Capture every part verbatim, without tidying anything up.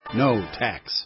no tax.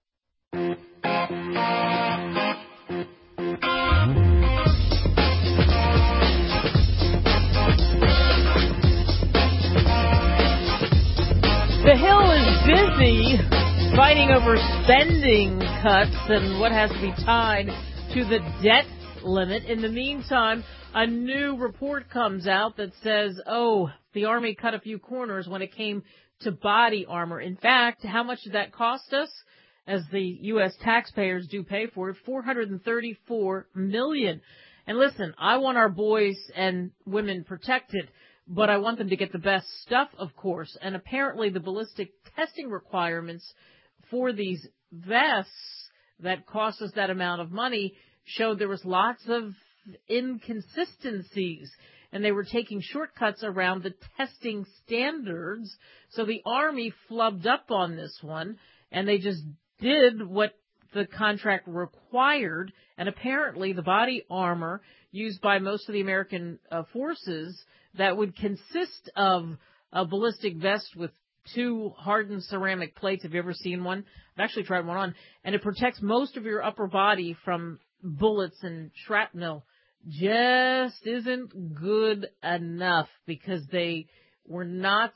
The Hill is busy fighting over spending cuts and what has to be tied to the debt limit. In the meantime, a new report comes out that says, oh, the Army cut a few corners when it came to body armor. In fact, how much did that cost us? As the U S taxpayers do pay for it, four hundred thirty-four million dollars. And listen, I want our boys and women protected, but I want them to get the best stuff, of course. And apparently the ballistic testing requirements for these vests that cost us that amount of money showed there was lots of inconsistencies, and they were taking shortcuts around the testing standards. So the Army flubbed up on this one, and they just did what the contract required. And apparently the body armor used by most of the American uh, forces that would consist of a ballistic vest with two hardened ceramic plates. Have you ever seen one? I've actually tried one on. And it protects most of your upper body from bullets and shrapnel. Just isn't good enough because they were not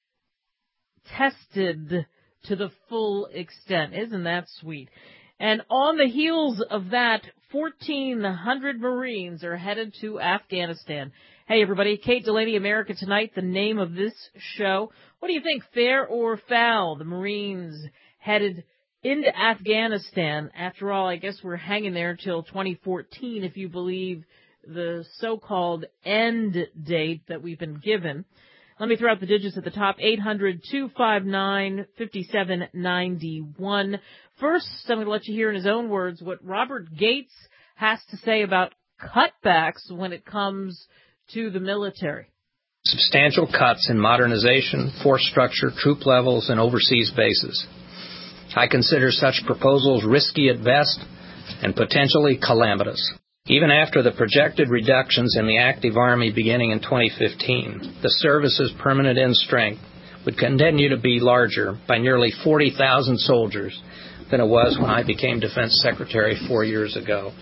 tested to the full extent. Isn't that sweet? And on the heels of that, fourteen hundred Marines are headed to Afghanistan. Hey, everybody. Kate Delaney, America Tonight, the name of this show. What do you think, fair or foul? The Marines headed into Afghanistan. After all, I guess we're hanging there till twenty fourteen, if you believe the so-called end date that we've been given. Let me throw out the digits at the top, eight hundred, two five nine, five seven nine one. First, I'm going to let you hear in his own words what Robert Gates has to say about cutbacks when it comes to the military. Substantial cuts in modernization, force structure, troop levels, and overseas bases. I consider such proposals risky at best and potentially calamitous. Even after the projected reductions in the active Army beginning in twenty fifteen, the service's permanent end strength would continue to be larger by nearly forty thousand soldiers than it was when I became Defense Secretary four years ago.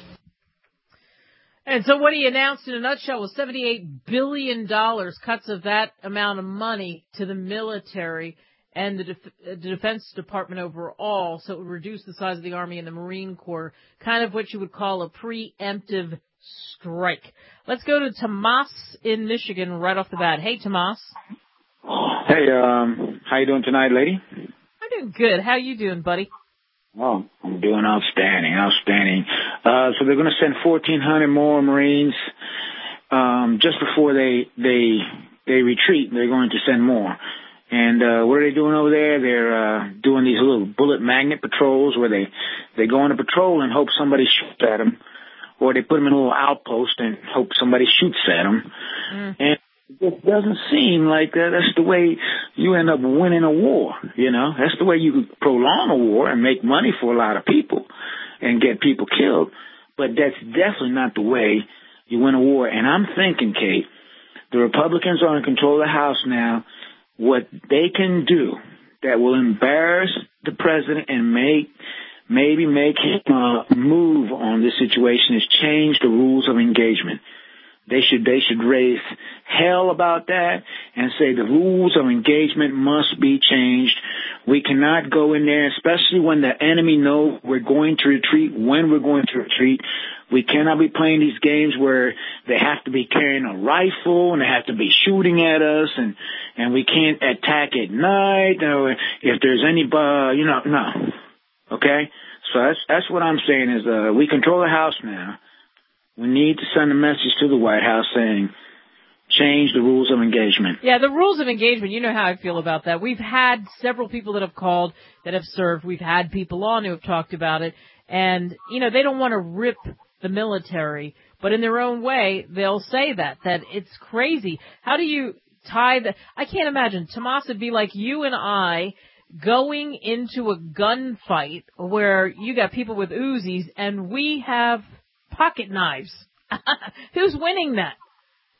And so what he announced in a nutshell was seventy-eight billion dollars, cuts of that amount of money to the military and the, Def- the Defense Department overall, so it would reduce the size of the Army and the Marine Corps, kind of what you would call a preemptive strike. Let's go to Tomas in Michigan right off the bat. Hey, Tomas. Hey, um, how you doing tonight, lady? I'm doing good. How you doing, buddy? Oh, I'm doing outstanding, outstanding. Uh, so they're going to send fourteen hundred more Marines um, just before they they they retreat. They're going to send more. And uh, what are they doing over there? They're uh, doing these little bullet magnet patrols where they, they go on a patrol and hope somebody shoots at them, or they put them in a little outpost and hope somebody shoots at them. Mm. And it doesn't seem like that. That's the way you end up winning a war, you know. That's the way you prolong a war and make money for a lot of people and get people killed. But that's definitely not the way you win a war. And I'm thinking, Kate, the Republicans are in control of the House now. What they can do that will embarrass the president and make maybe make him uh, move on this situation is change the rules of engagement. They should they should raise hell about that and say the rules of engagement must be changed. We cannot go in there, especially when the enemy knows we're going to retreat, when we're going to retreat. We cannot be playing these games where they have to be carrying a rifle and they have to be shooting at us, and, and we can't attack at night or if there's any, uh, you know, no. Okay? So that's, that's what I'm saying is, uh, we control the House now. We need to send a message to the White House saying, change the rules of engagement. Yeah, the rules of engagement, you know how I feel about that. We've had several people that have called that have served. We've had people on who have talked about it. And, you know, they don't want to rip the military, but in their own way, they'll say that, that it's crazy. How do you tie the, I can't imagine, Tomas, would be like you and I going into a gunfight where you got people with Uzis and we have pocket knives. Who's winning that?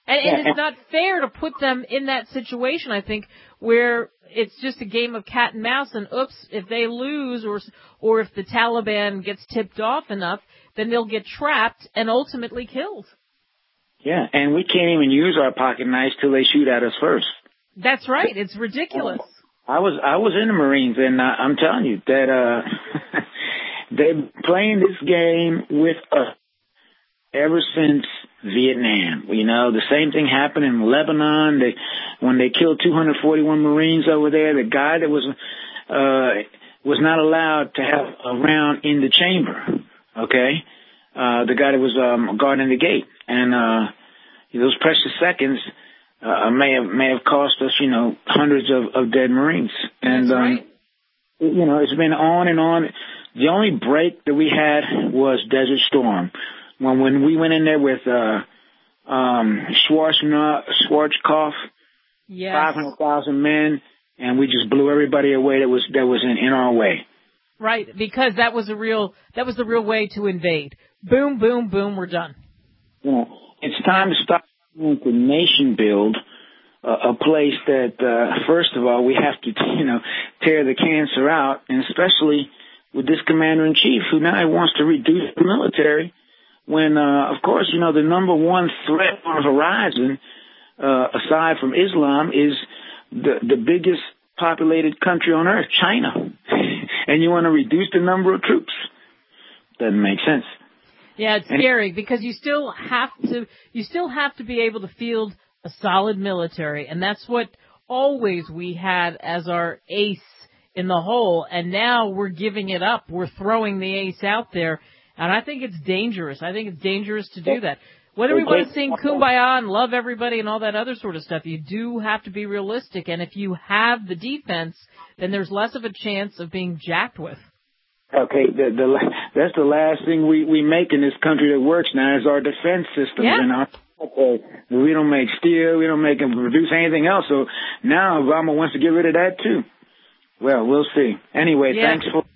And, and it's not fair to put them in that situation, I think, where it's just a game of cat and mouse, and oops, if they lose or or if the Taliban gets tipped off enough, then they'll get trapped and ultimately killed. Yeah, and we can't even use our pocket knives till they shoot at us first. That's right. It's ridiculous. I was I was in the Marines, and uh, I'm telling you that uh, they're playing this game with us ever since Vietnam. You know, the same thing happened in Lebanon. They, when they killed two hundred forty-one Marines over there, the guy that was uh, was not allowed to have a round in the chamber. Okay, uh, the guy that was um, guarding the gate, and uh, those precious seconds uh, may have may have cost us, you know, hundreds of, of dead Marines. And That's right. um, you know, it's been on and on. The only break that we had was Desert Storm. When when we went in there with uh, um, Schwarzkopf, yes. five hundred thousand men, and we just blew everybody away that was that was in, in our way. Right, because that was a real that was the real way to invade. Boom, boom, boom, we're done. Yeah, it's time to stop the nation build uh, a place that uh, first of all we have to you know tear the cancer out, and especially with this commander in chief who now wants to reduce the military. When, uh, of course, you know, the number one threat on the horizon, uh, aside from Islam, is the, the biggest populated country on earth, China. And you want to reduce the number of troops. Doesn't make sense. Yeah, it's and scary because you still have to, you still have to be able to field a solid military. And that's what always we had as our ace in the hole. And now we're giving it up. We're throwing the ace out there. And I think it's dangerous. I think it's dangerous to do that. Whether we want to sing Kumbaya and love everybody and all that other sort of stuff, you do have to be realistic. And if you have the defense, then there's less of a chance of being jacked with. Okay, the, the, that's the last thing we, we make in this country that works now is our defense systems. Yeah. And our, okay, we don't make steel, we don't make and produce anything else. So now Obama wants to get rid of that too. Well, we'll see. Anyway, yeah. thanks for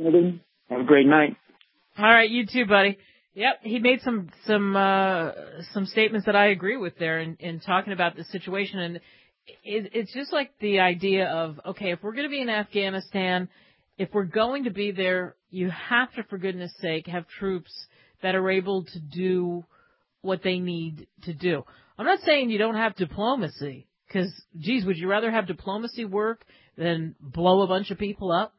have a great night. All right, you too, buddy. Yep, he made some some uh, some statements that I agree with there in, in talking about the situation, and it, it's just like the idea of, okay, if we're going to be in Afghanistan, if we're going to be there, you have to, for goodness sake, have troops that are able to do what they need to do. I'm not saying you don't have diplomacy, because, geez, would you rather have diplomacy work than blow a bunch of people up?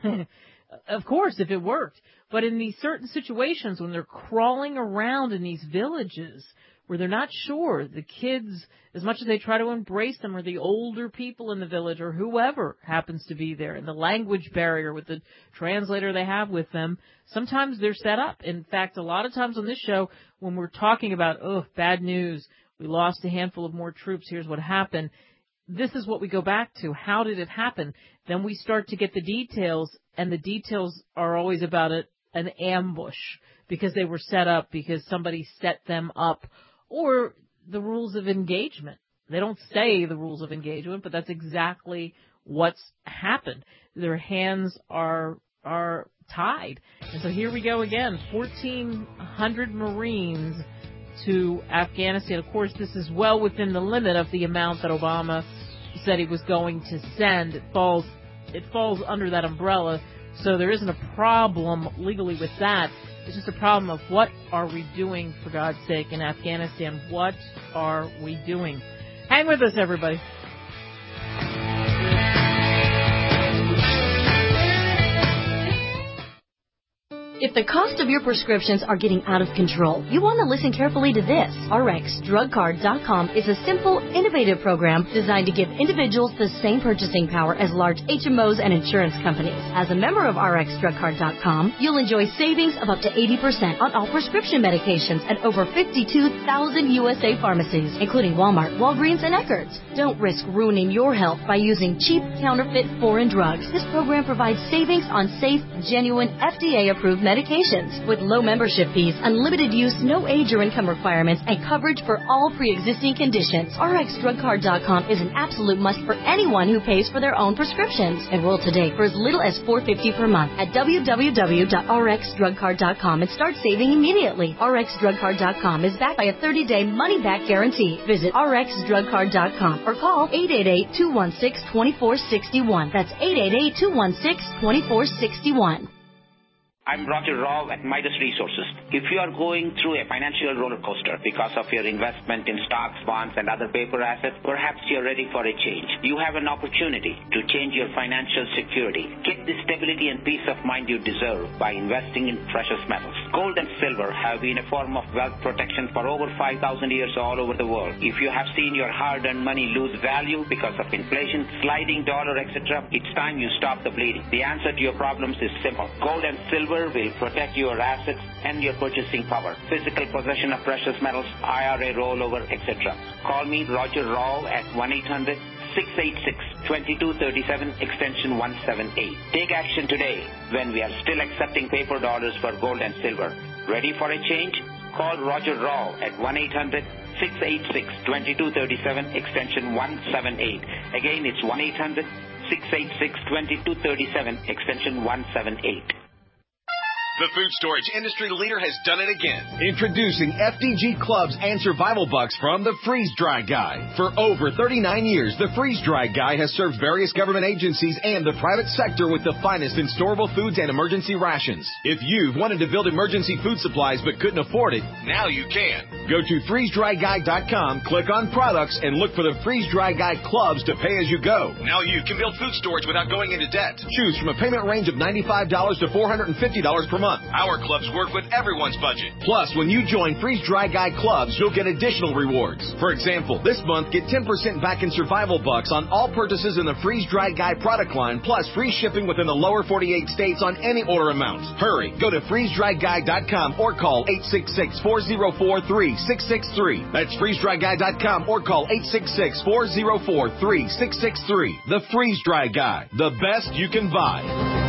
Of course, if it worked. But in these certain situations, when they're crawling around in these villages where they're not sure, the kids, as much as they try to embrace them, or the older people in the village, or whoever happens to be there, and the language barrier with the translator they have with them, sometimes they're set up. In fact, a lot of times on this show, when we're talking about, oh, bad news, we lost a handful of more troops, here's what happened, this is what we go back to. How did it happen? Then we start to get the details, and the details are always about it, an ambush, because they were set up, because somebody set them up, or the rules of engagement. They don't say the rules of engagement, but that's exactly what's happened. Their hands are are tied. And so here we go again, fourteen hundred Marines to Afghanistan. Of course, this is well within the limit of the amount that Obama said he was going to send. It falls, it falls under that umbrella, so there isn't a problem legally with that. It's just a problem of what are we doing, for God's sake, in Afghanistan? What are we doing? Hang with us, everybody. If the cost of your prescriptions are getting out of control, you want to listen carefully to this. R X Drug Card dot com is a simple, innovative program designed to give individuals the same purchasing power as large H M Os and insurance companies. As a member of R X Drug Card dot com, you'll enjoy savings of up to eighty percent on all prescription medications at over fifty-two thousand U S A pharmacies, including Walmart, Walgreens, and Eckerd's. Don't risk ruining your health by using cheap, counterfeit, foreign drugs. This program provides savings on safe, genuine, F D A-approved medications. medications. With low membership fees, unlimited use, no age or income requirements, and coverage for all pre-existing conditions, R X Drug Card dot com is an absolute must for anyone who pays for their own prescriptions. Enroll today for as little as four dollars and fifty cents per month at w w w dot r x drug card dot com and start saving immediately. R X Drug Card dot com is backed by a thirty-day money-back guarantee. Visit R X Drug Card dot com or call eight eight eight, two one six, two four six one. That's eight eight eight, two one six, two four six one. I'm Roger Rao at Midas Resources. If you are going through a financial roller coaster because of your investment in stocks, bonds, and other paper assets, perhaps you're ready for a change. You have an opportunity to change your financial security. Get the stability and peace of mind you deserve by investing in precious metals. Gold and silver have been a form of wealth protection for over five thousand years all over the world. If you have seen your hard-earned money lose value because of inflation, sliding dollar, et cetera, it's time you stop the bleeding. The answer to your problems is simple. Gold and silver will protect your assets and your purchasing power. Physical possession of precious metals, I R A rollover, et cetera. Call me, Roger Rao, at one eight hundred, six eight six, two two three seven, extension one seven eight. Take action today when we are still accepting paper dollars for gold and silver. Ready for a change? Call Roger Rao at one eight hundred, six eight six, two two three seven, extension one seven eight. Again, it's one eight hundred, six eight six, two two three seven, extension one seven eight. The food storage industry leader has done it again. Introducing F D G Clubs and Survival Bucks from the Freeze Dry Guy. For over thirty-nine years, the Freeze Dry Guy has served various government agencies and the private sector with the finest in storable foods and emergency rations. If you've wanted to build emergency food supplies but couldn't afford it, now you can. Go to freeze dry guy dot com, click on products, and look for the Freeze Dry Guy Clubs to pay as you go. Now you can build food storage without going into debt. Choose from a payment range of ninety-five dollars to four hundred fifty dollars per month. Our clubs work with everyone's budget. Plus, when you join Freeze Dry Guy Clubs, you'll get additional rewards. For example, this month, get ten percent back in Survival Bucks on all purchases in the Freeze Dry Guy product line, plus free shipping within the lower forty-eight states on any order amount. Hurry, go to freeze dry guy dot com or call eight six six, four zero four, three six six three. That's freeze dry guy dot com or call eight six six, four zero four, three six six three. The Freeze Dry Guy, the best you can buy.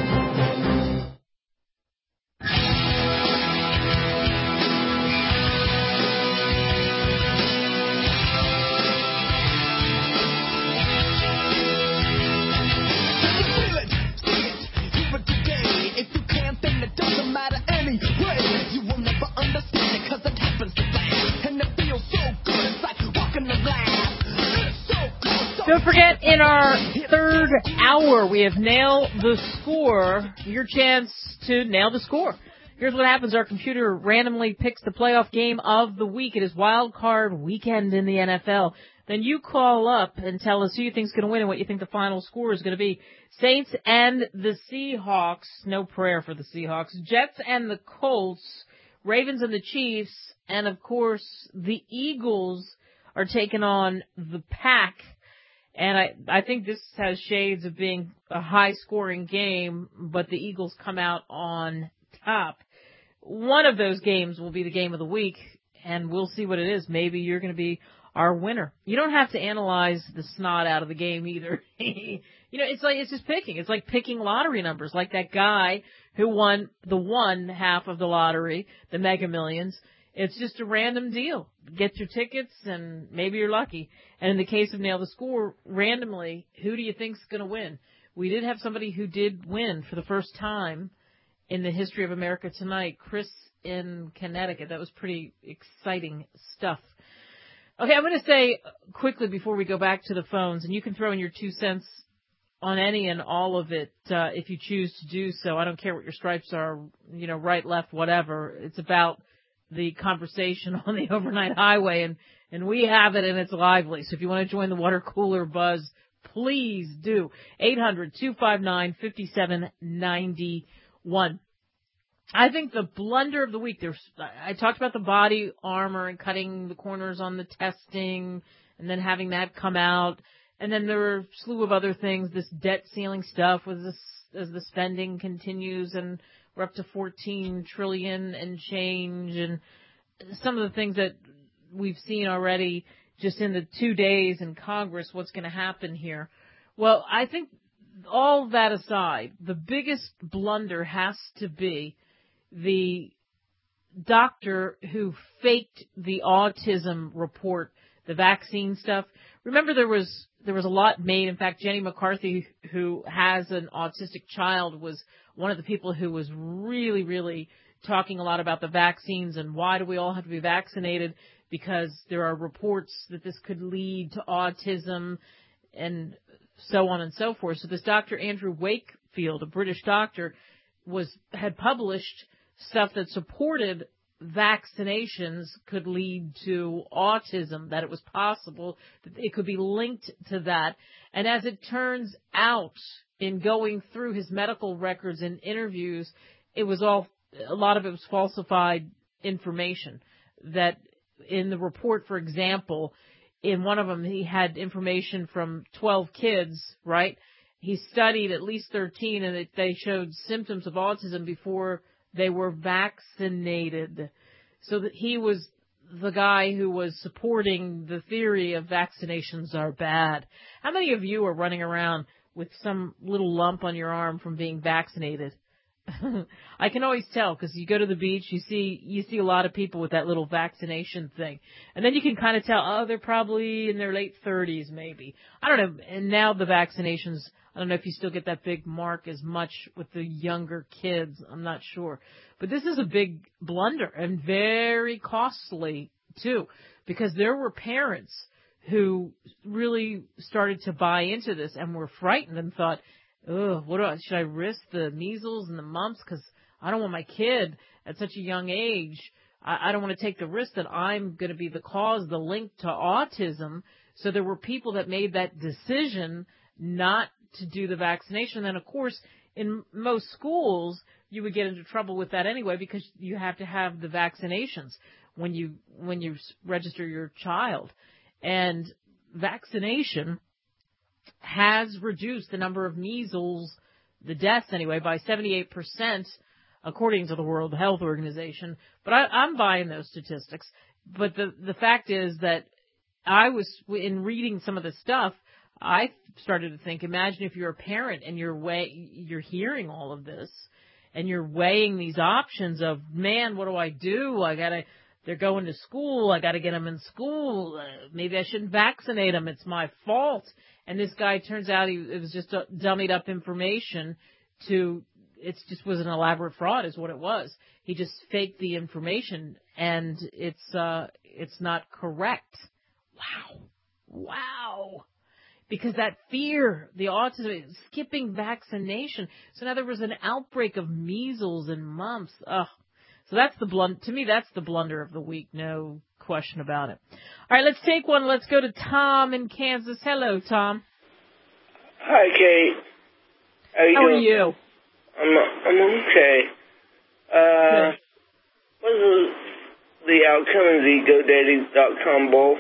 Don't forget, in our third hour, we have Nail the Score, your chance to nail the score. Here's what happens. Our computer randomly picks the playoff game of the week. It is wild card weekend in the N F L. Then you call up and tell us who you think is going to win and what you think the final score is going to be. Saints and the Seahawks. No prayer for the Seahawks. Jets and the Colts. Ravens and the Chiefs. And, of course, the Eagles are taking on the Pack. And I, I think this has shades of being a high-scoring game, but the Eagles come out on top. One of those games will be the game of the week, and we'll see what it is. Maybe you're going to be our winner. You don't have to analyze the snot out of the game either. You know, it's like, it's just picking. It's like picking lottery numbers, like that guy who won the one half of the lottery, the Mega Millions. It's just a random deal. Get your tickets, and maybe you're lucky. And in the case of Nail the Score, randomly, who do you think's going to win? We did have somebody who did win for the first time in the history of America Tonight, Chris in Connecticut. That was pretty exciting stuff. Okay, I'm going to say quickly before we go back to the phones, and you can throw in your two cents on any and all of it uh, if you choose to do so. I don't care what your stripes are, you know, right, left, whatever. It's about the conversation on the overnight highway, and, and we have it, and it's lively. So if you want to join the water cooler buzz, please do. eight hundred, two five nine, five seven nine one. I think the blunder of the week, there's, I talked about the body armor and cutting the corners on the testing and then having that come out. And then there were a slew of other things, this debt ceiling stuff with this, as the spending continues, and we're up to fourteen trillion and change, and some of the things that we've seen already just in the two days in Congress, what's going to happen here. Well, I think all that aside, the biggest blunder has to be the doctor who faked the autism report, the vaccine stuff. Remember, there was there was a lot made. In fact, Jenny McCarthy, who has an autistic child, was one of the people who was really, really talking a lot about the vaccines and why do we all have to be vaccinated, because there are reports that this could lead to autism and so on and so forth. So this Doctor Andrew Wakefield, a British doctor, was had published stuff that supported vaccinations could lead to autism, that it was possible that it could be linked to that. And as it turns out, in going through his medical records and interviews, it was all, a lot of it was falsified information. That in the report, for example, in one of them, he had information from twelve kids, right? He studied at least thirteen, and it, they showed symptoms of autism before they were vaccinated. So that he was the guy who was supporting the theory of vaccinations are bad. How many of you are running around with some little lump on your arm from being vaccinated? I can always tell, because you go to the beach, you see you see a lot of people with that little vaccination thing. And then you can kind of tell, oh, they're probably in their late thirties maybe. I don't know. And now the vaccinations, I don't know if you still get that big mark as much with the younger kids. I'm not sure. But this is a big blunder and very costly, too, because there were parents who really started to buy into this and were frightened and thought, oh, what do I, should I risk the measles and the mumps? Because I don't want my kid at such a young age. I, I don't want to take the risk that I'm going to be the cause, the link to autism. So there were people that made that decision not to do the vaccination. And, of course, in most schools, you would get into trouble with that anyway, because you have to have the vaccinations when you when you register your child. And vaccination has reduced the number of measles, the deaths anyway, by seventy-eight percent, according to the World Health Organization. But I, I'm buying those statistics. But the, the fact is that I was, in reading some of the stuff, I started to think, imagine if you're a parent and you're weigh, you're hearing all of this and you're weighing these options of, man, what do I do? I gotta, they're going to school. I gotta get them in school. Uh, maybe I shouldn't vaccinate them. It's my fault. And this guy, turns out he, it was just a dummied up information to, it just was an elaborate fraud is what it was. He just faked the information, and it's, uh, it's not correct. Wow. Wow. Because that fear, the autism, skipping vaccination. So now there was an outbreak of measles and mumps. Ugh. So that's the blunder. To me, that's the blunder of the week. No question about it. All right, let's take one. Let's go to Tom in Kansas. Hello, Tom. Hi, Kate. How are you? How are you? I'm I'm okay. Uh, Good. what was the outcome of the GoDaddy dot com Bowl?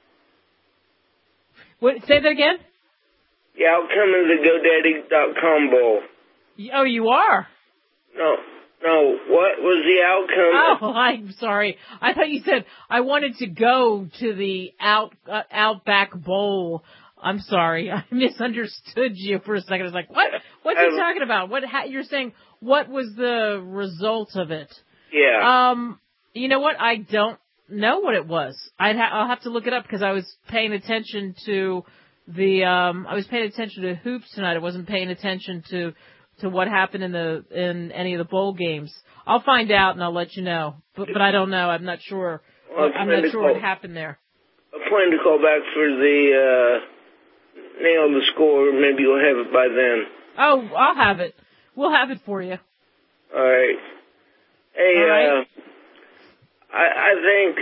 What, say that again? The outcome of the GoDaddy dot com Bowl. Oh, you are? No, no. What was the outcome? Oh, I'm sorry. I thought you said I wanted to go to the out uh, Outback Bowl. I'm sorry. I misunderstood you for a second. I was like, what? What's he talking about? What? How, you're saying, what was the result of it? Yeah. Um, you know what? I don't know what it was. I'd ha- I'll have to look it up because I was paying attention to the, um, I was paying attention to hoops tonight. I wasn't paying attention to, to what happened in the, in any of the bowl games. I'll find out and I'll let you know. But, but I don't know. I'm not sure. Well, I'm not sure call, what happened there. I plan to call back for the, uh, nail the score. Maybe you'll have it by then. Oh, I'll have it. We'll have it for you. All right. Hey, All right. uh, I, I think,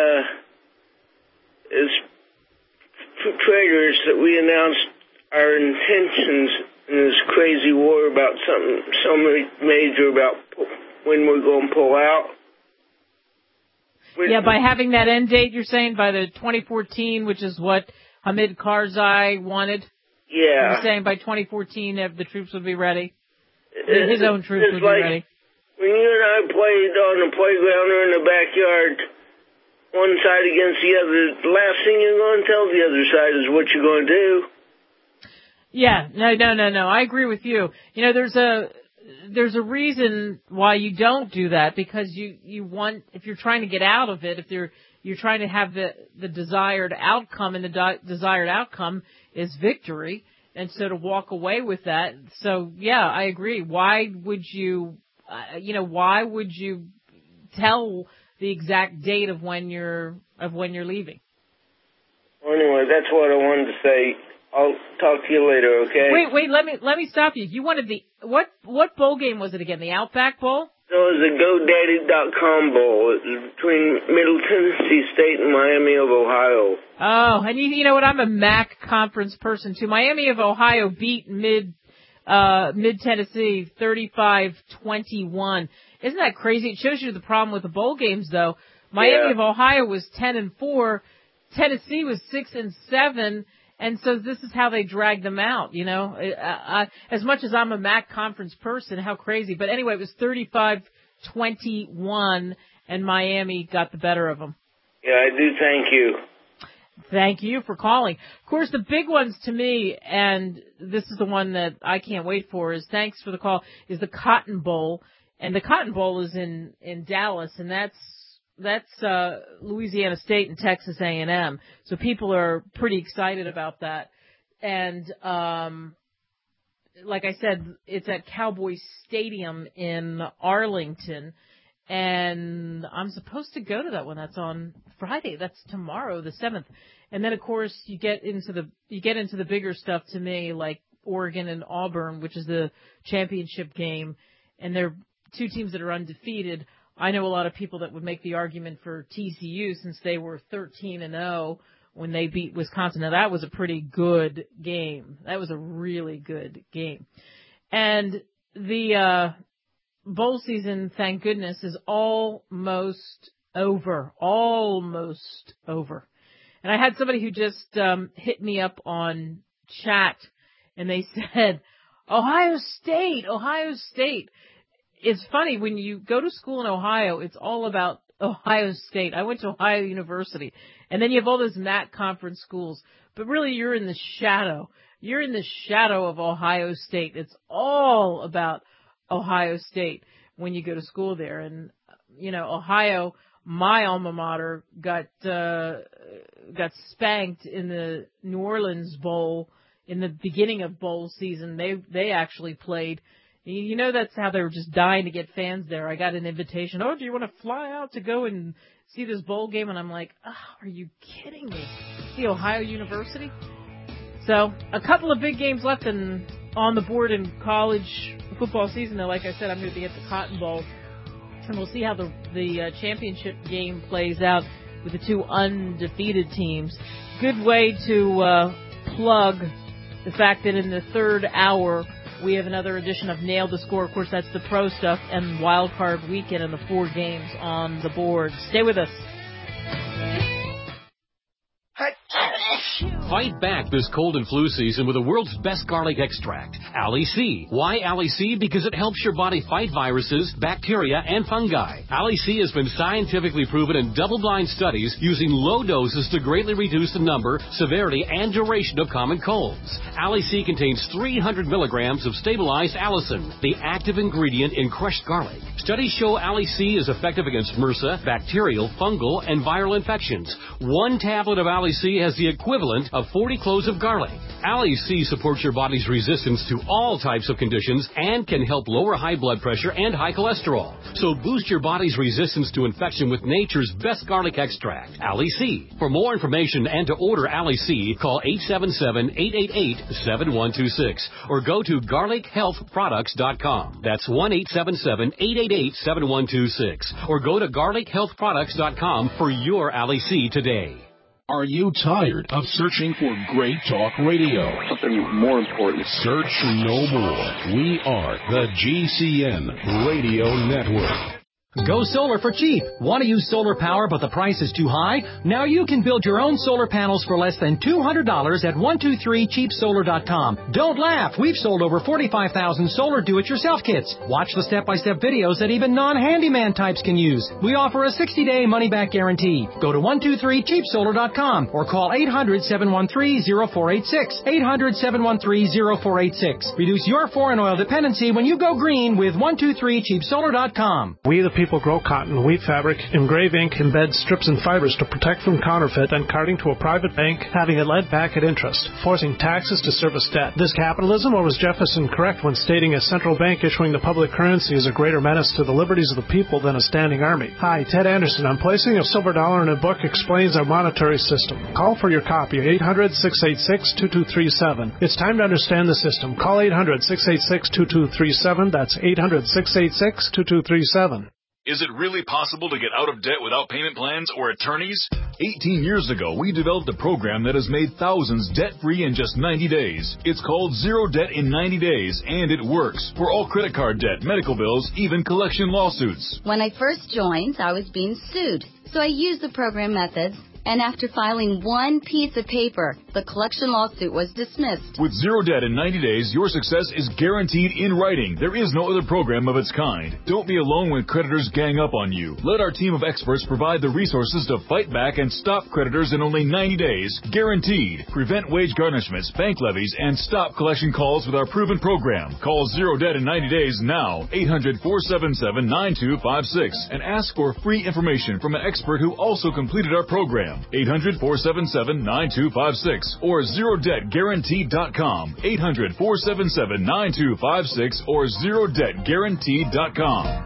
uh, as traders that we announced our intentions in this crazy war about something so major about when we're going to pull out. We're, yeah, by having that end date, you're saying by the twenty fourteen, which is what Hamid Karzai wanted? Yeah. You're saying by twenty fourteen, if the troops would be ready? His it, own troops would like be ready? When you and I played on the playground or in the backyard, one side against the other, the last thing you're going to tell the other side is what you're going to do. Yeah, no, no, no, no. I agree with you. You know, there's a there's a reason why you don't do that, because you, you want, if you're trying to get out of it, if you're, you're trying to have the, the desired outcome, and the di- desired outcome is victory. And so to walk away with that. So yeah, I agree. Why would you, uh, you know, why would you tell the exact date of when you're, of when you're leaving? Well, anyway, that's what I wanted to say. I'll talk to you later, okay? Wait, wait, let me, let me stop you. You wanted the, what, what bowl game was it again? The Outback Bowl? No, it was the GoDaddy dot com Bowl. It was between Middle Tennessee State and Miami of Ohio. Oh, and you, you know what? I'm a M A C conference person too. Miami of Ohio beat mid, uh, mid Tennessee thirty-five twenty-one. Isn't that crazy? It shows you the problem with the bowl games though. Miami Yeah. of Ohio was ten and four. Tennessee was six and seven. And so this is how they drag them out, you know. I, I, as much as I'm a M A C conference person, how crazy. But anyway, it was thirty-five twenty-one, and Miami got the better of them. Yeah, I do thank you. Thank you for calling. Of course, the big ones to me, and this is the one that I can't wait for, is thanks for the call, is the Cotton Bowl. And the Cotton Bowl is in, in Dallas, and that's That's uh, Louisiana State and Texas A and M. So people are pretty excited about that. And um, like I said, it's at Cowboys Stadium in Arlington. And I'm supposed to go to that one. That's on Friday. That's tomorrow, the seventh. And then, of course, you get into the you get into the bigger stuff to me, like Oregon and Auburn, which is the championship game. And they're two teams that are undefeated. I know a lot of people that would make the argument for T C U since they were thirteen and oh when they beat Wisconsin. Now, that was a pretty good game. That was a really good game. And the uh, bowl season, thank goodness, is almost over. Almost over. And I had somebody who just um, hit me up on chat, and they said, Ohio State, Ohio State. It's funny, when you go to school in Ohio, it's all about Ohio State. I went to Ohio University, and then you have all those M A C conference schools, but really you're in the shadow. You're in the shadow of Ohio State. It's all about Ohio State when you go to school there. And, you know, Ohio, my alma mater, got, uh, got spanked in the New Orleans Bowl in the beginning of bowl season. They, they actually played. You know, that's how they were just dying to get fans there. I got an invitation. Oh, do you want to fly out to go and see this bowl game? And I'm like, oh, are you kidding me? See Ohio University? So a couple of big games left in, on the board in college football season. Though, like I said, I'm going to be at the Cotton Bowl. And we'll see how the, the uh, championship game plays out with the two undefeated teams. Good way to uh, plug the fact that in the third hour, we have another edition of Nail the Score. Of course, that's the pro stuff and Wild Card Weekend and the four games on the board. Stay with us. Fight back this cold and flu season with the world's best garlic extract, Ali-C. Why Ali-C? Because it helps your body fight viruses, bacteria, and fungi. Ali-C has been scientifically proven in double-blind studies using low doses to greatly reduce the number, severity, and duration of common colds. Ali-C contains three hundred milligrams of stabilized allicin, the active ingredient in crushed garlic. Studies show Ali-C is effective against MRSA, bacterial, fungal, and viral infections. One tablet of Ali-C has the equivalent of forty cloves of garlic. Ali-C supports your body's resistance to all types of conditions and can help lower high blood pressure and high cholesterol. So boost your body's resistance to infection with nature's best garlic extract, Ali-C. For more information and to order Ali-C, call eight seven seven, eight eight eight, seven one two six or go to garlic health products dot com. That's one eight seven seven, eight eight eight, seven one two six or go to garlic health products dot com for your Ali-C today. Are you tired of searching for great talk radio? Something more important. Search no more. We are the G C N Radio Network. Go solar for cheap. Want to use solar power but the price is too high? Now you can build your own solar panels for less than two hundred dollars at one two three cheap solar dot com. Don't laugh. We've sold over forty-five thousand solar do-it-yourself kits. Watch the step-by-step videos that even non-handyman types can use. We offer a sixty-day money-back guarantee. Go to one two three cheap solar dot com or call eight hundred, seven one three, zero four eight six. eight hundred, seven one three, zero four eight six. Reduce your foreign oil dependency when you go green with one two three cheap solar dot com. We the people grow cotton, weave fabric, engrave ink, embed strips and fibers to protect from counterfeit and carting to a private bank, having it led back at interest, forcing taxes to service debt. This capitalism, or was Jefferson correct when stating a central bank issuing the public currency is a greater menace to the liberties of the people than a standing army? Hi, Ted Anderson. I'm placing a silver dollar in a book explains our monetary system. Call for your copy, eight hundred, six eight six, two two three seven. It's time to understand the system. Call eight hundred, six eight six, two two three seven. That's eight hundred, six eight six, two two three seven. Is it really possible to get out of debt without payment plans or attorneys? eighteen years ago, we developed a program that has made thousands debt-free in just ninety days. It's called Zero Debt in ninety days, and it works for all credit card debt, medical bills, even collection lawsuits. When I first joined, I was being sued, so I used the program methods. And after filing one piece of paper, the collection lawsuit was dismissed. With Zero Debt in ninety days, your success is guaranteed in writing. There is no other program of its kind. Don't be alone when creditors gang up on you. Let our team of experts provide the resources to fight back and stop creditors in only ninety days. Guaranteed. Prevent wage garnishments, bank levies, and stop collection calls with our proven program. Call Zero Debt in ninety days now. eight hundred, four seven seven, nine two five six. And ask for free information from an expert who also completed our program. eight hundred, four seven seven, nine two five six or zero debt guaranteed dot com. eight hundred, four seven seven, nine two five six or zero debt guaranteed dot com.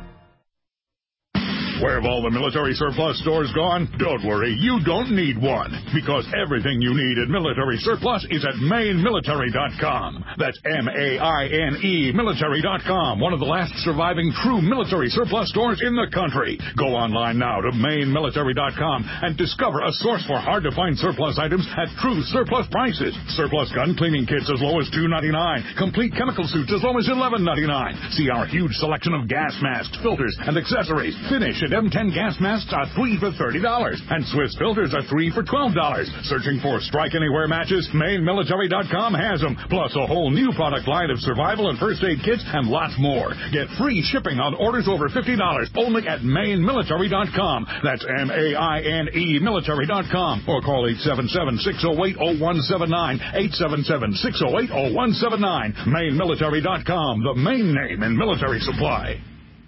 Where have all the military surplus stores gone? Don't worry, you don't need one, because everything you need at Military Surplus is at Maine Military dot com. That's M A I N E Military dot com, one of the last surviving true military surplus stores in the country. Go online now to Maine Military dot com and discover a source for hard-to-find surplus items at true surplus prices. Surplus gun cleaning kits as low as two ninety-nine, complete chemical suits as low as eleven ninety-nine. See our huge selection of gas masks, filters, and accessories. Finish M ten gas masks are three for thirty dollars, and Swiss filters are three for twelve dollars. Searching for Strike Anywhere matches? Maine Military dot com has them, plus a whole new product line of survival and first aid kits and lots more. Get free shipping on orders over fifty dollars only at Maine Military dot com. That's M A I N E Military dot com, or call eight seven seven, six oh eight, oh one seven nine, eight seven seven, six oh eight, oh one seven nine. Maine Military dot com, the main name in military supply.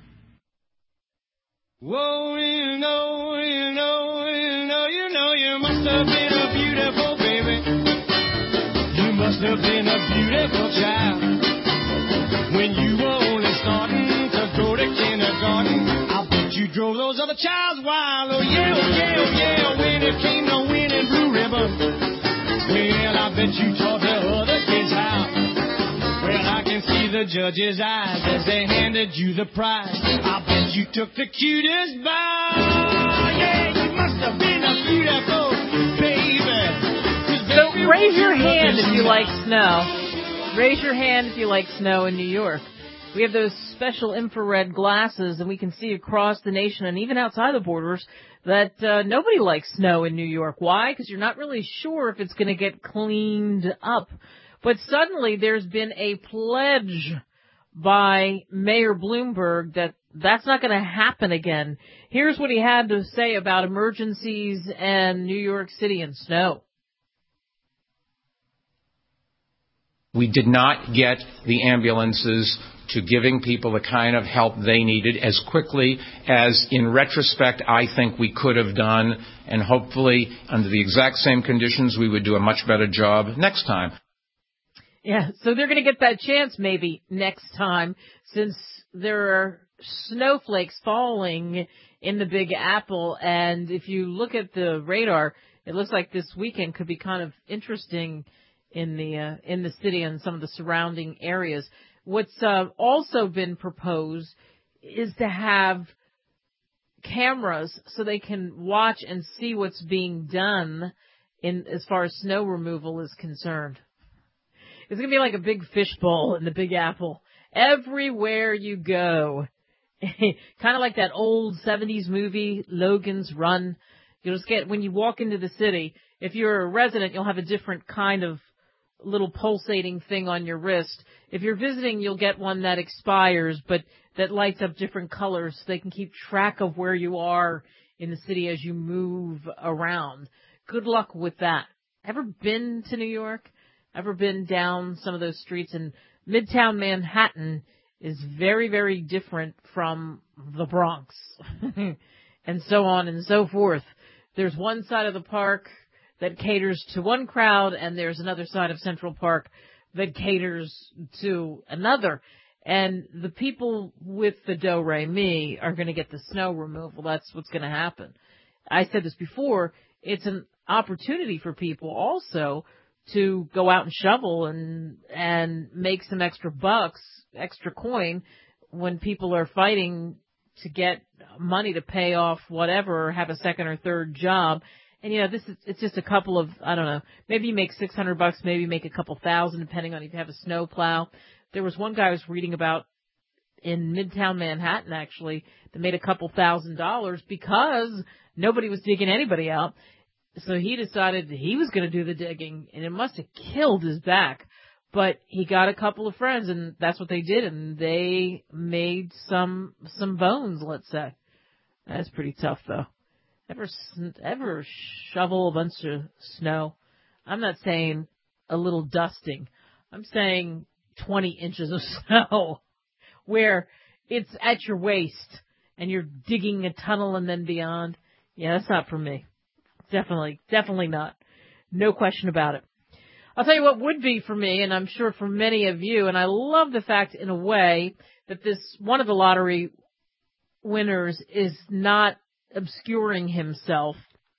Whoa, you know, you know, you know, you know, you must have been a beautiful baby. You must have been a beautiful child. When you were only starting to go to kindergarten, I bet you drove those other childs wild. Oh yeah, oh yeah, oh yeah, when it came to winning blue ribbon. Well, I bet you taught the other kids how. Well, I can see the judge's eyes as they handed you the prize. I bet you took the cutest bow. Yeah, you must have been a beautiful baby. So raise your hand if you like snow. Raise your hand if you like snow in New York. We have those special infrared glasses, and we can see across the nation and even outside the borders that uh, nobody likes snow in New York. Why? Because you're not really sure if it's going to get cleaned up. But suddenly there's been a pledge by Mayor Bloomberg that that's not going to happen again. Here's what he had to say about emergencies and New York City and snow. We did not get the ambulances to giving people the kind of help they needed as quickly as, in retrospect, I think we could have done. And hopefully, under the exact same conditions, we would do a much better job next time. Yeah, so they're going to get that chance maybe next time, since there are snowflakes falling in the Big Apple. And if you look at the radar, it looks like this weekend could be kind of interesting in the uh, in the city and some of the surrounding areas. What's uh, also been proposed is to have cameras so they can watch and see what's being done in as far as snow removal is concerned. It's going to be like a big fishbowl in the Big Apple. Everywhere you go, kind of like that old seventies movie, Logan's Run. You'll just get, when you walk into the city, if you're a resident, you'll have a different kind of little pulsating thing on your wrist. If you're visiting, you'll get one that expires, but that lights up different colors so they can keep track of where you are in the city as you move around. Good luck with that. Ever been to New York? Ever been down some of those streets? And Midtown Manhattan is very, very different from the Bronx and so on and so forth. There's one side of the park that caters to one crowd, and there's another side of Central Park that caters to another. And the people with the do-re-mi are going to get the snow removal. That's what's going to happen. I said this before. It's an opportunity for people also to go out and shovel and and make some extra bucks, extra coin, when people are fighting to get money to pay off whatever, or have a second or third job. And, you know, this is, it's just a couple of, I don't know, maybe you make six hundred bucks, maybe you make a couple thousand, depending on if you have a snow plow. There was one guy I was reading about in Midtown Manhattan, actually, that made a couple thousand dollars because nobody was digging anybody out. So he decided he was going to do the digging, and it must have killed his back. But he got a couple of friends, and that's what they did, and they made some some bones, let's say. That's pretty tough, though. Ever ever shovel a bunch of snow? I'm not saying a little dusting. I'm saying twenty inches of snow where it's at your waist and you're digging a tunnel and then beyond. Yeah, that's not for me. Definitely, definitely not. No question about it. I'll tell you what would be for me, and I'm sure for many of you, and I love the fact in a way that this, one of the lottery winners is not obscuring himself,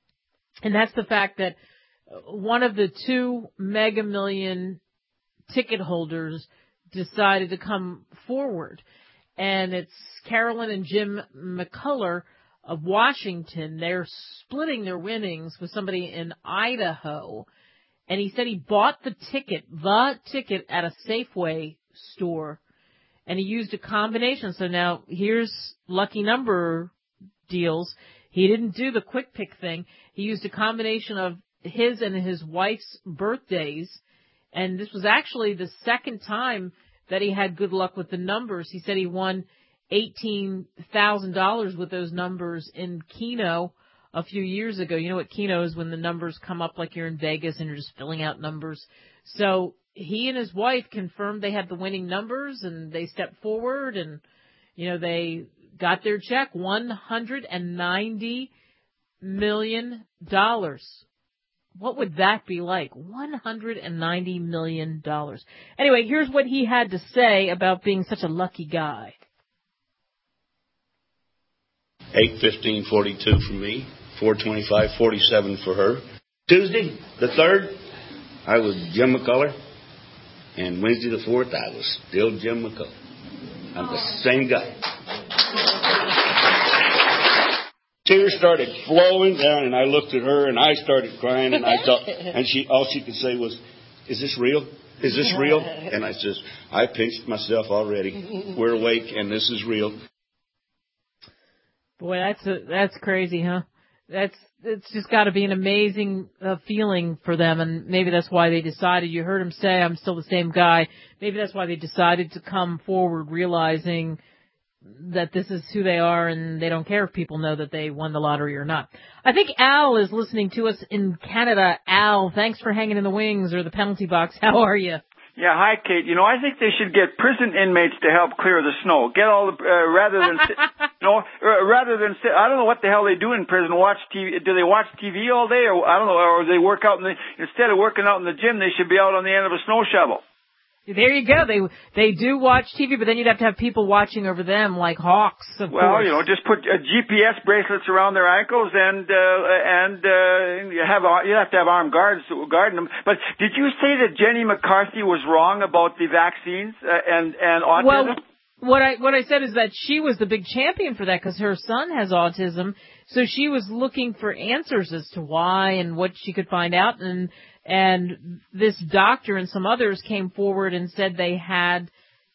and that's the fact that one of the two Mega Million ticket holders decided to come forward, and it's Carolyn and Jim McCullough of Washington. They're splitting their winnings with somebody in Idaho, and he said he bought the ticket, the ticket at a Safeway store, and he used a combination. So now here's lucky number deals. He didn't do the quick pick thing. He used a combination of his and his wife's birthdays, and this was actually the second time that he had good luck with the numbers. He said he won eighteen thousand dollars with those numbers in Keno a few years ago. You know what Keno is, when the numbers come up like you're in Vegas and you're just filling out numbers. So he and his wife confirmed they had the winning numbers, and they stepped forward, and, you know, they got their check, one hundred ninety million dollars. What would that be like? one hundred ninety million dollars. Anyway, here's what he had to say about being such a lucky guy. eight fifteen forty-two for me, four twenty-five forty-seven for her. Tuesday, the third, I was Jim McCullough, and Wednesday the fourth, I was still Jim McCullough. I'm the same guy. Tears started flowing down, and I looked at her, and I started crying, and I thought, and she, all she could say was, "Is this real? Is this real?" And I says, "I pinched myself already. We're awake, and this is real." Boy, that's a, that's crazy, huh? That's it's just got to be an amazing uh, feeling for them, and maybe that's why they decided. You heard him say, "I'm still the same guy." Maybe that's why they decided to come forward, realizing that this is who they are, and they don't care if people know that they won the lottery or not. I think Al is listening to us in Canada. Al, thanks for hanging in the wings or the penalty box. How are you? Yeah, hi, Kate. You know, I think they should get prison inmates to help clear the snow. Get all the uh, rather than sit, you know, uh, rather than sit, I don't know what the hell they do in prison. Watch T V? Do they watch T V all day, or I don't know, or they work out in the instead of working out in the gym, they should be out on the end of a snow shovel. There you go. They they do watch T V, but then you'd have to have people watching over them like hawks, of well, course. you know, just put uh, G P S bracelets around their ankles, and uh, and uh, you have you have to have armed guards guarding them. But did you say that Jenny McCarthy was wrong about the vaccines uh, and and autism? Well, what I what I said is that she was the big champion for that because her son has autism, so she was looking for answers as to why and what she could find out, and. And this doctor and some others came forward and said they had,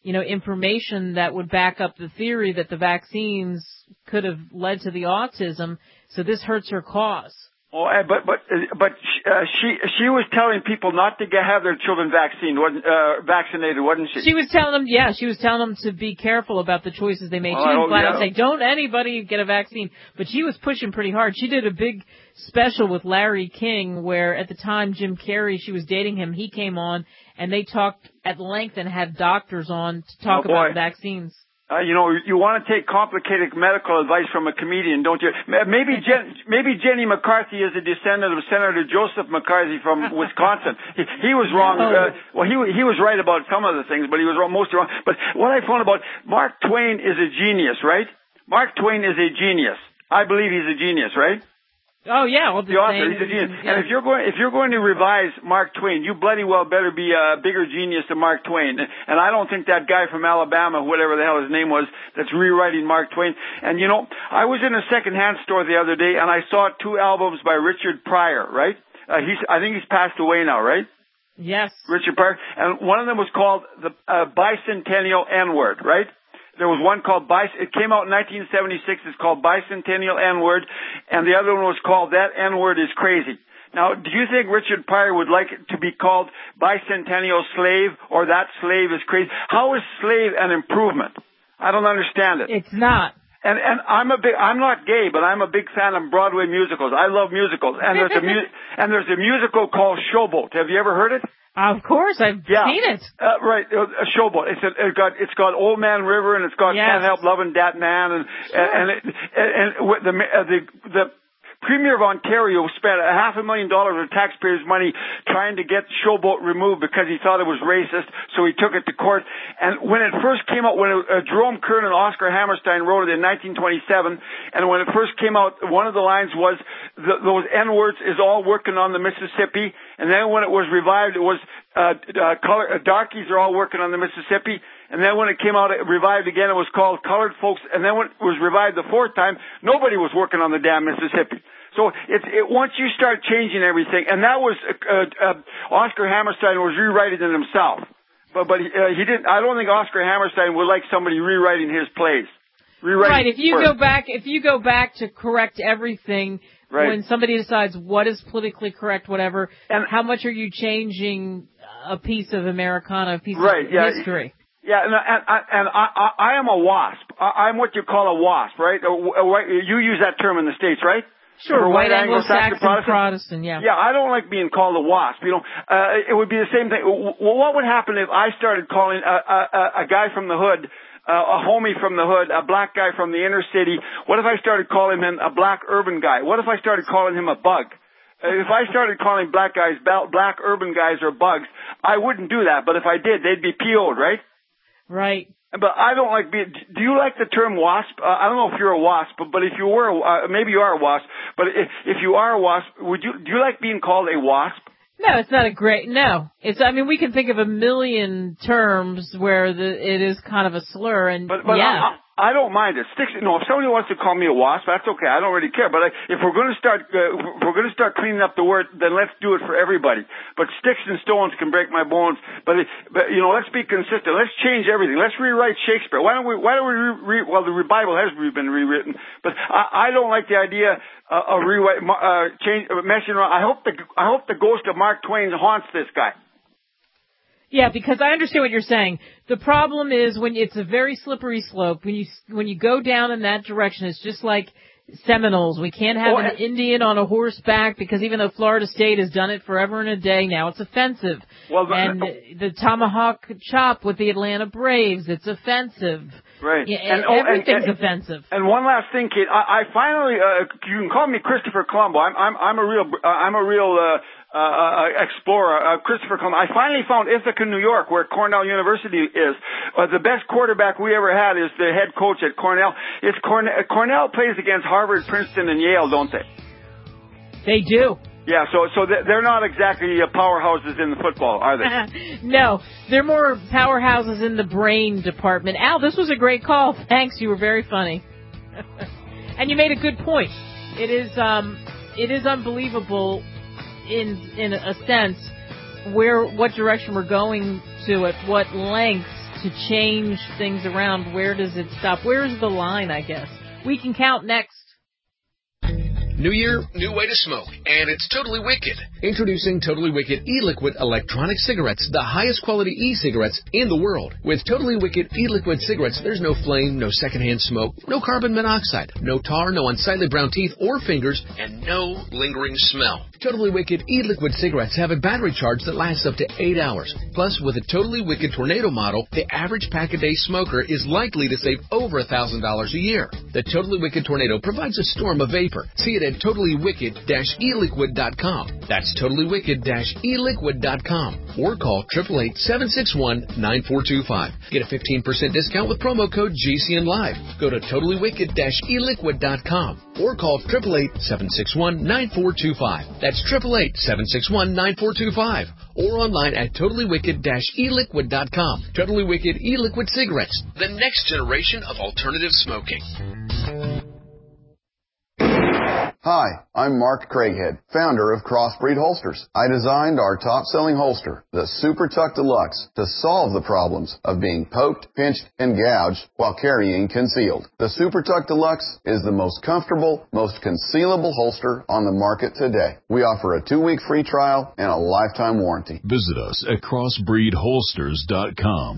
you know, information that would back up the theory that the vaccines could have led to the autism. So this hurts her cause. Oh, but but but uh, she she was telling people not to get, have their children vaccinated, wasn't uh, vaccinated, wasn't she? She was telling them, yeah, she was telling them to be careful about the choices they made. She didn't flat out say, don't anybody get a vaccine. But she was pushing pretty hard. She did a big special with Larry King, where at the time Jim Carrey, she was dating him. He came on and they talked at length and had doctors on to talk oh, about vaccines. Uh, you know, you want to take complicated medical advice from a comedian, don't you? Maybe Jen, maybe Jenny McCarthy is a descendant of Senator Joseph McCarthy from Wisconsin. He, he was wrong. Uh, well, he he was right about some of the things, but he was wrong, mostly wrong. But what I found about Mark Twain is a genius, right? Mark Twain is a genius. I believe he's a genius, right? Oh yeah, well, the author, he's a genius. Yeah. And if you're going, if you're going to revise Mark Twain, you bloody well better be a bigger genius than Mark Twain. And I don't think that guy from Alabama, whatever the hell his name was, that's rewriting Mark Twain. And you know, I was in a secondhand store the other day and I saw two albums by Richard Pryor, right? Uh, he's, I think he's passed away now, right? Yes. Richard Pryor. And one of them was called the uh, Bicentennial N-Word, right? There was one called Bic. It came out in nineteen seventy-six. It's called Bicentennial N-Word, and the other one was called That N-Word is Crazy. Now, do you think Richard Pryor would like it to be called Bicentennial Slave or That Slave is Crazy? How is slave an improvement? I don't understand it. It's not. And and I'm a big I'm not gay, but I'm a big fan of Broadway musicals. I love musicals. And there's a mu- and there's a musical called Showboat. Have you ever heard it? Of course, I've yeah. seen it. Uh, right, uh, a Showboat. It's a, it got it's got Old Man River and it's got yes. Can't Help Loving Dat Man and sure. and it, and, and the uh, the the Premier of Ontario spent a half a million dollars of taxpayers' money trying to get Showboat removed because he thought it was racist, so he took it to court. And when it first came out, when it, uh, Jerome Kern and Oscar Hammerstein wrote it in nineteen twenty-seven, and when it first came out, one of the lines was, the, those N-words is all working on the Mississippi. And then when it was revived, it was uh, uh, color, uh, darkies are all working on the Mississippi. And then when it came out, it revived again, it was called colored folks. And then when it was revived the fourth time, nobody was working on the damn Mississippi. So it's, it, once you start changing everything, and that was, uh, uh, Oscar Hammerstein was rewriting it himself. But, but, uh, he didn't, I don't think Oscar Hammerstein would like somebody rewriting his plays. Rewriting right, if you first. go back, if you go back to correct everything, right. when somebody decides what is politically correct, whatever, and how much are you changing a piece of Americana, a piece right, of yeah. history? Yeah, and, and, and I, I, I am a WASP. I, I'm what you call a WASP, right? You use that term in the States, right? Sure, white, white Anglo-Saxon Protestant. Protestant, yeah. Yeah, I don't like being called a WASP. You know, uh, it would be the same thing. Well, what would happen if I started calling a, a, a guy from the hood, uh, a homie from the hood, a black guy from the inner city? What if I started calling him a black urban guy? What if I started calling him a bug? If I started calling black guys black urban guys or bugs, I wouldn't do that. But if I did, they'd be P O'd, right? Right. But I don't like being, do you like the term WASP? Uh, I don't know if you're a WASP, but, but if you were, uh, maybe you are a WASP, but if, if you are a WASP, would you, do you like being called a WASP? No, it's not a great, no. It's, I mean, we can think of a million terms where the, it is kind of a slur, and but, but yeah. I, I don't mind it. Sticks, you know, if somebody wants to call me a WASP, that's okay. I don't really care. But I, if we're going to start, uh, if we're going to start cleaning up the word, then let's do it for everybody. But sticks and stones can break my bones. But, it, but you know, let's be consistent. Let's change everything. Let's rewrite Shakespeare. Why don't we? Why don't we re? re well, the Bible has been rewritten, but I, I don't like the idea uh, of rewrite, uh, change, uh, messing around. I hope the I hope the ghost of Mark Twain haunts this guy. Yeah, because I understand what you're saying. The problem is when it's a very slippery slope. When you when you go down in that direction, it's just like Seminoles. We can't have oh, an Indian on a horseback because even though Florida State has done it forever and a day, now it's offensive. Well, but, and the tomahawk chop with the Atlanta Braves, it's offensive. Right. Yeah, and, everything's and, and, offensive. And one last thing, Kate. I, I finally, uh, you can call me Christopher Colombo. I'm I'm I'm a real uh, I'm a real. Uh, Uh, uh, explorer, uh, Christopher Colombo. I finally found Ithaca, New York, where Cornell University is. Uh, the best quarterback we ever had is the head coach at Cornell. It's Cornell, Cornell plays against Harvard, Princeton, and Yale, don't they? They do. Yeah, so so they're not exactly powerhouses in the football, are they? No, they're more powerhouses in the brain department. Al, this was a great call. Thanks, you were very funny. And you made a good point. It is um, it is unbelievable. In in a sense, where what direction we're going to, at what lengths to change things around, where does it stop? Where's the line, I guess? We can count next. New year, new way to smoke, and it's totally wicked. Introducing Totally Wicked e-liquid electronic cigarettes, the highest quality e-cigarettes in the world. With Totally Wicked e-liquid cigarettes, there's no flame, no secondhand smoke, no carbon monoxide, no tar, no unsightly brown teeth or fingers, and no lingering smell. Totally Wicked e-liquid cigarettes have a battery charge that lasts up to eight hours. Plus, with a Totally Wicked Tornado model, the average pack-a-day smoker is likely to save over one thousand dollars a year. The Totally Wicked Tornado provides a storm of vapor. See it at totally wicked dash e liquid dot com. That's totally wicked dash e liquid dot com. Or call eight eight eight, seven six one, nine four two five. Get a fifteen percent discount with promo code G C N Live. Go to totally wicked dash e liquid dot com or call eight eight eight, seven six one, nine four two five. That's eight eight eight, seven six one, nine four two five. Or online at totally wicked dash e liquid dot com. Totally Wicked e-liquid cigarettes, the next generation of alternative smoking. Hi, I'm Mark Craighead, founder of Crossbreed Holsters. I designed our top-selling holster, the Super Tuck Deluxe, to solve the problems of being poked, pinched, and gouged while carrying concealed. The Super Tuck Deluxe is the most comfortable, most concealable holster on the market today. We offer a two-week free trial and a lifetime warranty. Visit us at crossbreed holsters dot com.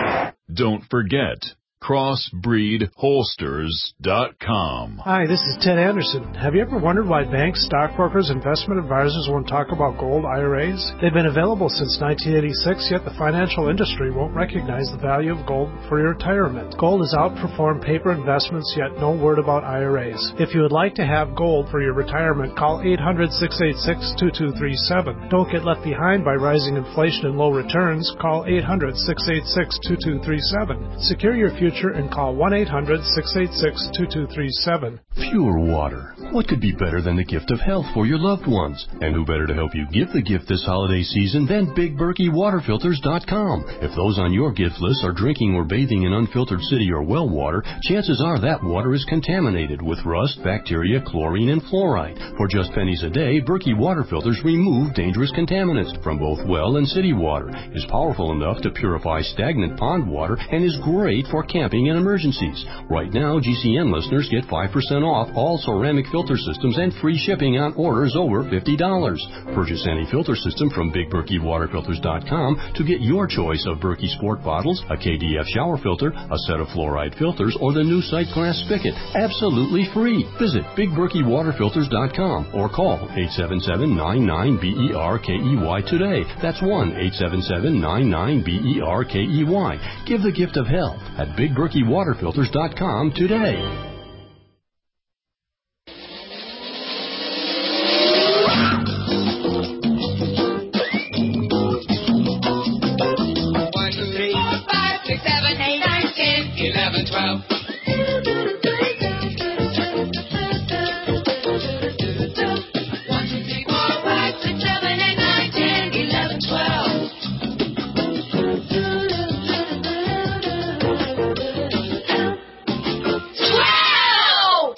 Don't forget, crossbreed holsters dot com. Hi, this is Ted Anderson. Have you ever wondered why banks, stockbrokers, investment advisors won't talk about gold I R As? They've been available since nineteen eighty-six, yet the financial industry won't recognize the value of gold for your retirement. Gold has outperformed paper investments, yet no word about I R As. If you would like to have gold for your retirement, call eight hundred, six eight six, two two three seven. Don't get left behind by rising inflation and low returns. Call eight hundred, six eight six, two two three seven. Secure your future and call one eight hundred, six eight six, two two three seven. Pure water. What could be better than the gift of health for your loved ones? And who better to help you give the gift this holiday season than Big Berkey Water Filters dot com? If those on your gift list are drinking or bathing in unfiltered city or well water, chances are that water is contaminated with rust, bacteria, chlorine, and fluoride. For just pennies a day, Berkey Water Filters remove dangerous contaminants from both well and city water, is powerful enough to purify stagnant pond water, and is great for camping and emergencies. Right now, G C N listeners get five percent off all ceramic filter systems and free shipping on orders over fifty dollars. Purchase any filter system from Big Berkey Water Filters dot com to get your choice of Berkey Sport bottles, a K D F shower filter, a set of fluoride filters, or the new sight glass spigot. Absolutely free. Visit Big Berkey Water Filters dot com or call eight seven seven, nine nine, B E R K E Y today. That's one eight seven seven, nine nine, B E R K E Y. Give the gift of health at Big Berkey Water Filters dot com today. eleven, twelve. One, two, three, four, five, six, seven, eight, nine, ten, eleven, twelve. Twelve!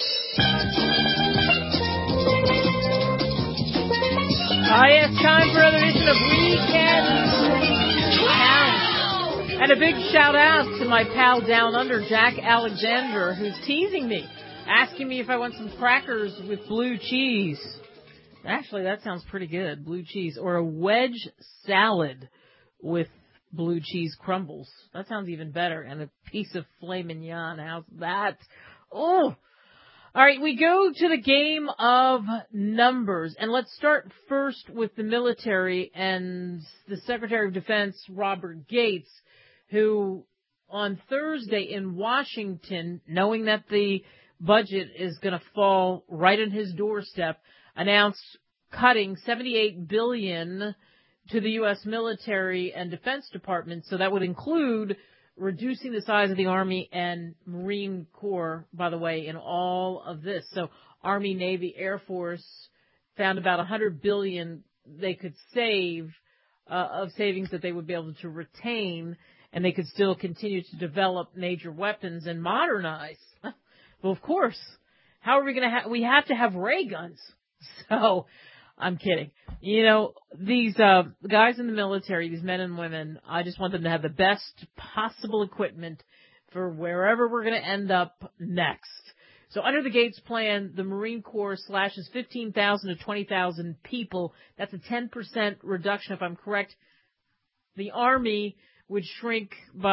Ah, yes, time for another edition of Weekend Count. And a big shout out to my pal down under, Jack Alexander, who's teasing me, asking me if I want some crackers with blue cheese. Actually, that sounds pretty good, blue cheese. Or a wedge salad with blue cheese crumbles. That sounds even better. And a piece of filet mignon. How's that? Oh! All right, we go to the game of numbers. And let's start first with the military and the Secretary of Defense, Robert Gates, who on Thursday in Washington, knowing that the budget is going to fall right on his doorstep, announced cutting seventy-eight billion dollars to the U S military and Defense Department. So that would include reducing the size of the Army and Marine Corps, by the way, in all of this. So Army, Navy, Air Force found about one hundred billion dollars they could save uh, of savings that they would be able to retain, and they could still continue to develop major weapons and modernize. Well, of course, how are we going to have, we have to have ray guns. So, I'm kidding. You know, these uh, guys in the military, these men and women, I just want them to have the best possible equipment for wherever we're going to end up next. So under the Gates plan, the Marine Corps slashes fifteen thousand to twenty thousand people. That's a ten percent reduction, if I'm correct. The Army would shrink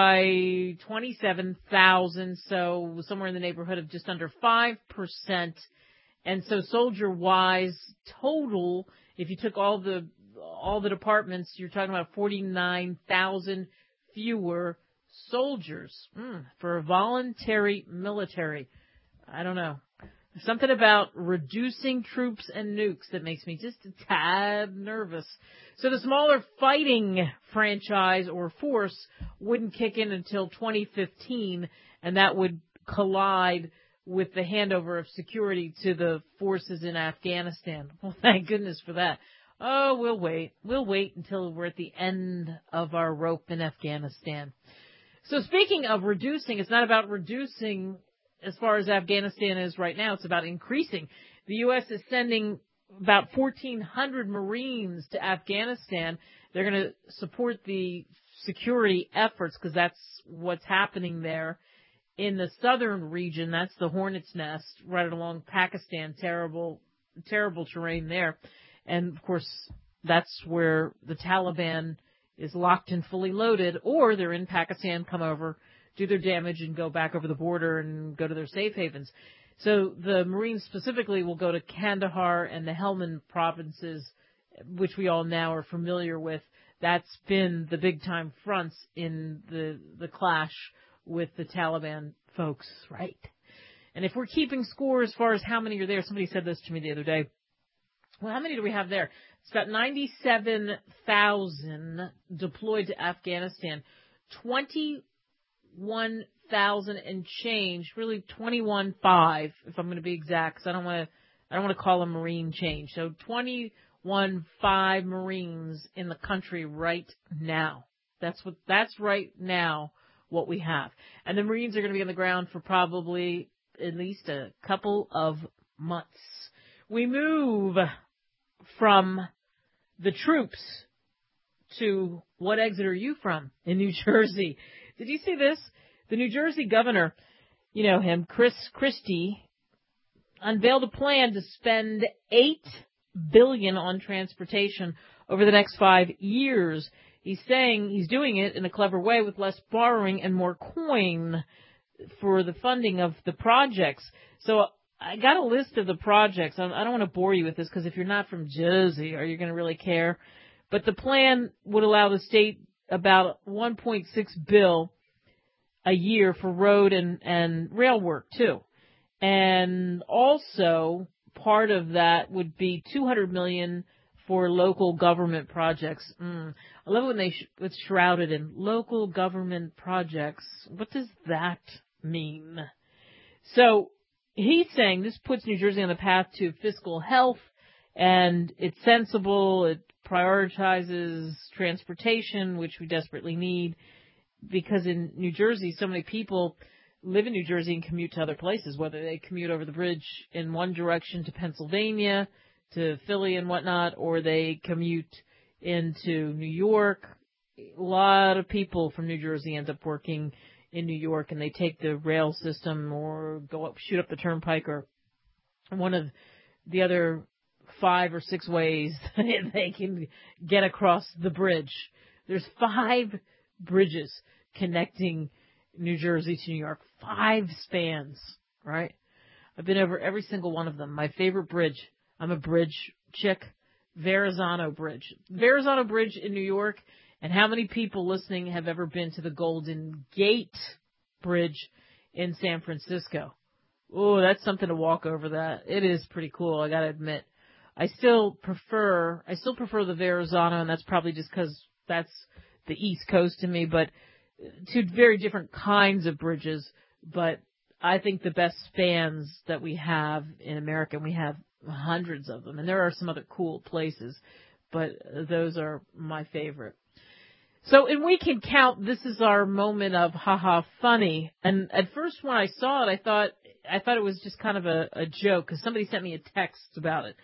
by twenty-seven thousand, so somewhere in the neighborhood of just under five percent. And so soldier-wise, total, if you took all the all the departments, you're talking about forty-nine thousand fewer soldiers mm, for a voluntary military. I don't know. Something about reducing troops and nukes that makes me just a tad nervous. So the smaller fighting franchise or force wouldn't kick in until twenty fifteen, and that would collide with the handover of security to the forces in Afghanistan. Well, thank goodness for that. Oh, we'll wait. We'll wait until we're at the end of our rope in Afghanistan. So speaking of reducing, it's not about reducing as far as Afghanistan is right now. It's about increasing. The U S is sending about fourteen hundred Marines to Afghanistan. They're going to support the security efforts because that's what's happening there. In the southern region, that's the Hornet's Nest, right along Pakistan. Terrible, terrible terrain there. And, of course, that's where the Taliban is locked and fully loaded, or they're in Pakistan, come over, do their damage, and go back over the border and go to their safe havens. So the Marines specifically will go to Kandahar and the Helmand provinces, which we all now are familiar with. That's been the big-time fronts in the the clash with the Taliban folks, right? And if we're keeping score as far as how many are there, somebody said this to me the other day. Well, how many do we have there? It's about ninety-seven thousand deployed to Afghanistan. twenty-one thousand and change, really twenty-one five, if I'm going to be exact, because I don't want to, I don't want to call a Marine change. So twenty-one five Marines in the country right now. That's what, that's right now what we have. And the Marines are going to be on the ground for probably at least a couple of months. We move from the troops to what exit are you from in New Jersey? Did you see this? The New Jersey governor, you know him, Chris Christie, unveiled a plan to spend eight billion dollars on transportation over the next five years. He's saying he's doing it in a clever way with less borrowing and more coin for the funding of the projects. So I got a list of the projects. I don't want to bore you with this because if you're not from Jersey, are you going to really care? But the plan would allow the state about one point six billion dollars a year for road and, and rail work, too. And also, part of that would be two hundred million dollars for local government projects. Mm. I love when they sh- it's shrouded in local government projects. What does that mean? So he's saying this puts New Jersey on the path to fiscal health, and it's sensible. It prioritizes transportation, which we desperately need, because in New Jersey, so many people live in New Jersey and commute to other places, whether they commute over the bridge in one direction to Pennsylvania, to Philly and whatnot, or they commute into New York. A lot of people from New Jersey end up working in New York, and they take the rail system or go up, shoot up the turnpike, or one of the other five or six ways they can get across the bridge. There's five bridges connecting New Jersey to New York. Five spans, right? I've been over every single one of them. My favorite bridge, I'm a bridge chick, Verrazano Bridge. Verrazano Bridge in New York, and how many people listening have ever been to the Golden Gate Bridge in San Francisco? Oh, that's something to walk over that. It is pretty cool, I gotta admit. I still prefer, I still prefer the Verrazano, and that's probably just because that's the East Coast to me, but two very different kinds of bridges, but I think the best spans that we have in America, and we have hundreds of them, and there are some other cool places, but those are my favorite. So in We Can Count, this is our moment of haha funny, and at first when I saw it, I thought I thought it was just kind of a, a joke, because somebody sent me a text about it,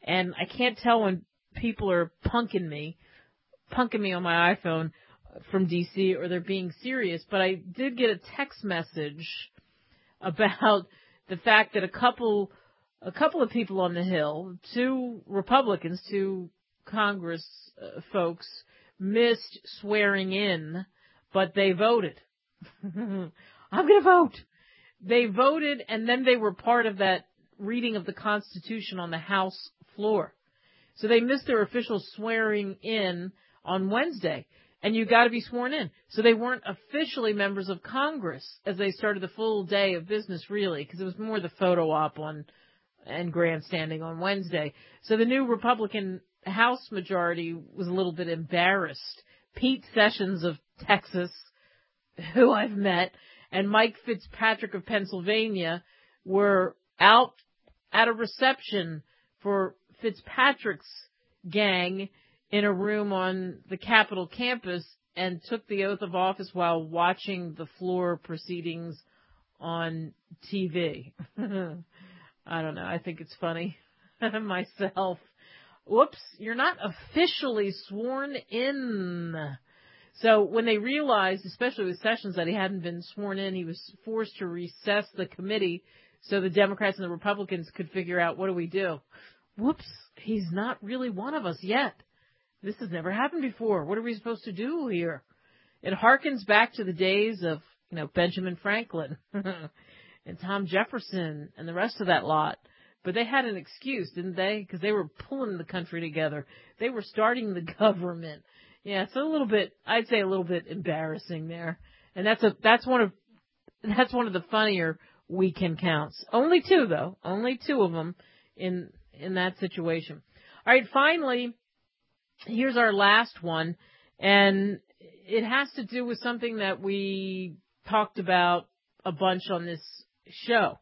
and I can't tell when people are punking me, punking me on my iPhone from D C or they're being serious, but I did get a text message about the fact that a couple, a couple of people on the Hill, two Republicans, two Congress uh, folks, missed swearing in, but they voted. I'm going to vote. They voted, and then they were part of that reading of the Constitution on the House floor. So they missed their official swearing in on Wednesday. And you got to be sworn in. So they weren't officially members of Congress as they started the full day of business, really, because it was more the photo op on and grandstanding on Wednesday. So the new Republican House majority was a little bit embarrassed. Pete Sessions of Texas, who I've met, and Mike Fitzpatrick of Pennsylvania were out at a reception for Fitzpatrick's gang in a room on the Capitol campus and took the oath of office while watching the floor proceedings on T V. I don't know. I think it's funny myself. Whoops, you're not officially sworn in. So when they realized, especially with Sessions, that he hadn't been sworn in, he was forced to recess the committee so the Democrats and the Republicans could figure out, what do we do? Whoops, he's not really one of us yet. This has never happened before. What are we supposed to do here? It harkens back to the days of, you know, Benjamin Franklin and Tom Jefferson and the rest of that lot. But they had an excuse, didn't they? Because they were pulling the country together. They were starting the government. Yeah, it's a little bit, I'd say a little bit embarrassing there. And that's a, that's one of, that's one of the funnier weekend counts. Only two though. Only two of them in, in that situation. All right, finally, here's our last one, and it has to do with something that we talked about a bunch on this show.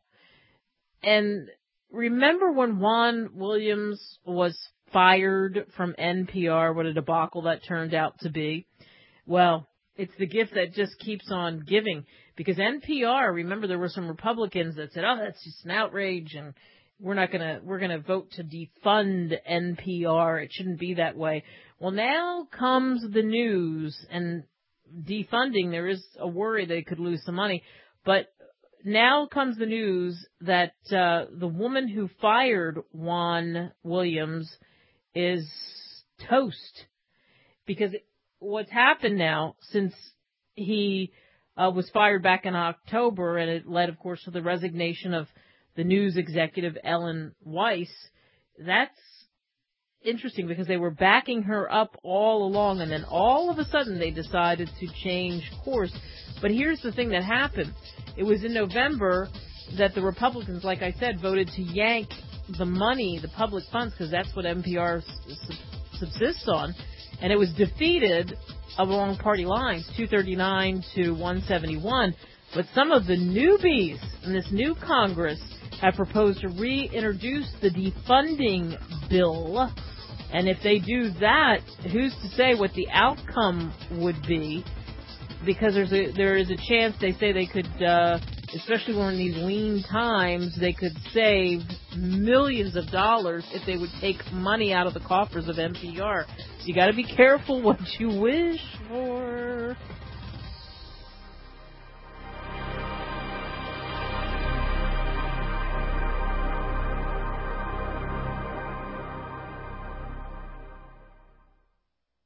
And remember when Juan Williams was fired from N P R, what a debacle that turned out to be? Well, it's the gift that just keeps on giving, because N P R, remember there were some Republicans that said, oh, that's just an outrage, and we're not going to, we're going to vote to defund N P R. It shouldn't be that way. Well, now comes the news, and defunding, there is a worry they could lose some money, but now comes the news that uh, the woman who fired Juan Williams is toast. Because what's happened now, since he uh, was fired back in October, and it led, of course, to the resignation of the news executive Ellen Weiss, that's interesting because they were backing her up all along, and then all of a sudden they decided to change course. But here's the thing that happened. It was in November that the Republicans, like I said, voted to yank the money, the public funds, because that's what N P R subsists on, and it was defeated along party lines, two thirty-nine to one seventy-one. But some of the newbies in this new Congress have proposed to reintroduce the defunding bill. And if they do that, who's to say what the outcome would be? Because there's a, there is a chance, they say they could, uh, especially when in these lean times, they could save millions of dollars if they would take money out of the coffers of N P R. So you got to be careful what you wish for.